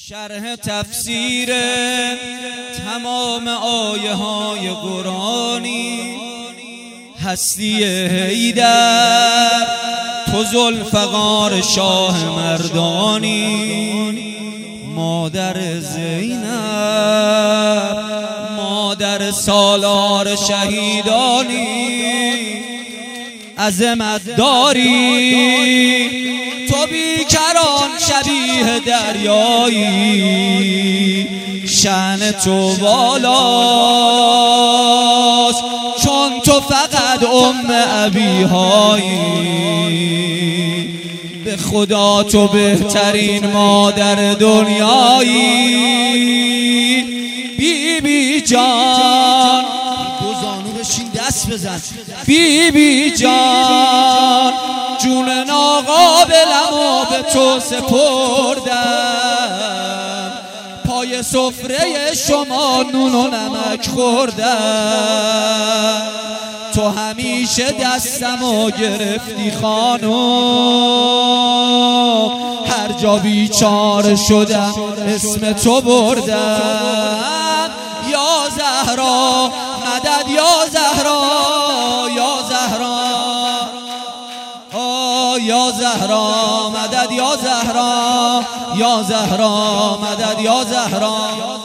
شرح تفسیر تمام آیه های قرآنی. هستی حیدر تو ذوالفقار شاه مردانی، مادر زینب مادر سالار شهیدانی. عظمت داری تو بیکران شبیه دریایی، شأن تو بالاست چون تو فقط ابیهایی. به خدا تو بهترین مادر دنیایی. بی بی جان دو زانو بشین دست بزن. بی بی جان جون ناقابلم و به تو سپردم، پای سفره شما نون و نمک خوردم. تو همیشه دستمو گرفتی خانم، هر جا بیچاره شدم اسم تو بردم. یا زهرا مدد یا زهرا، یا زهرا یا زهرا مدد یا زهرا، یا زهرا مدد یا زهرا.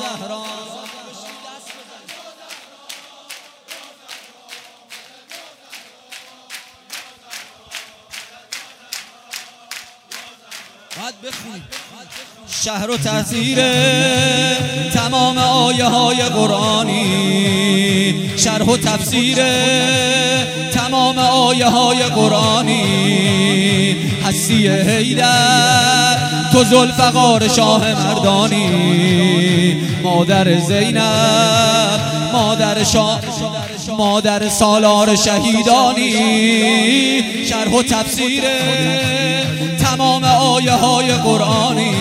شهر و تأثیر تمام آیه های قرآنی، شرح و تفسیر تمام آیه های قرآنی. هستی حیدر تو ذوالفقار شاه مردانی، مادر زینب مادر سالار شهیدانی. شرح و تفسیر تمام آیه های قرآنی.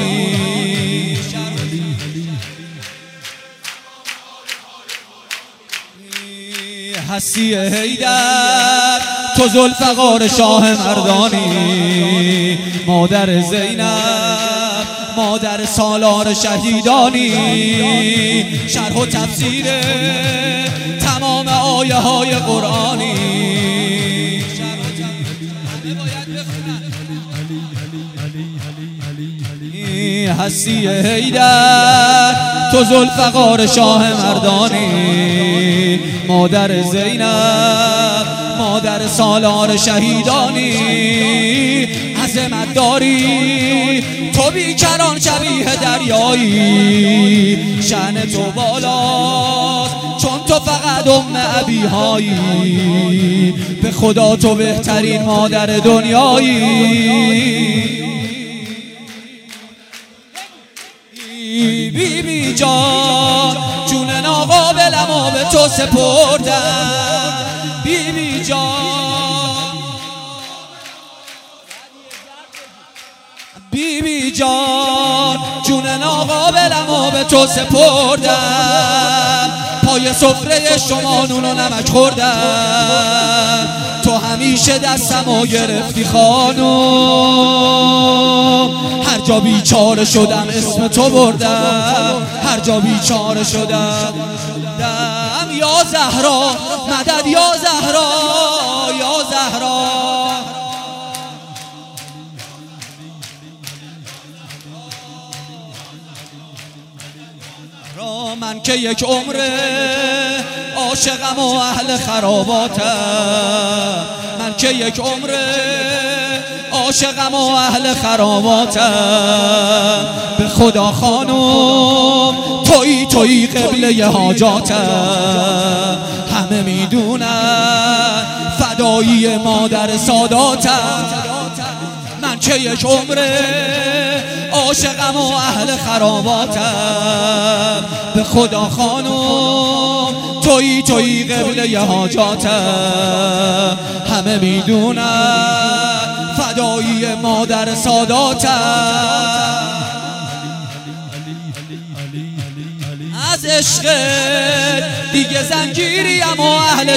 هستی حیدر تو ذوالفقار شاه مردانی، مادر زینب مادر سالار شهیدانی. شرح و تفسیر تمام آیه های قرآنی. هستی حیدر تو ذوالفقار شاه مردانی، مادر زینب مادر سالار شهیدانی. عظمت داری تو بیکران شبیه دریایی، شأن تو بالاست چون تو فقط ابیهایی. به خدا تو بهترین مادر دنیایی. بی بی جان جون ناقابلم و به تو سپردم. بی بی جان بی بی جان جون ناقابلم و به تو سپردم، پای سفره شما نون و نمک خوردم. تو همیشه دستمو گرفتی خانم، هر جا بیچاره شدم اسم تو بردم، هر جا بیچاره شدم. یا زهرا مدد یا زهرا، یا زهرا من که یک عمره عاشقم و اهل خراباتم، من که یک عمره عاشقم و اهل خراباتم. به خدا خانم تویی قبله حاجاتم، همه میدونن فدایی مادر ساداتم. من که یک عمره عاشقم و اهل خراباتم. به خدا خانم تویی قبله حاجاتم، همه میدونن فدایی مادر ساداتم. از عشق دیگه زنجیریم و اهل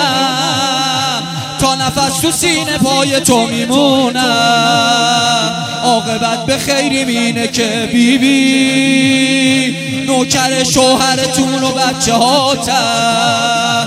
جنونم، تا نفس تو سینه پای تو میمونم. عاقبت به خیریم اینه که بیبی نوکر شوهرتون و بچه هاتن.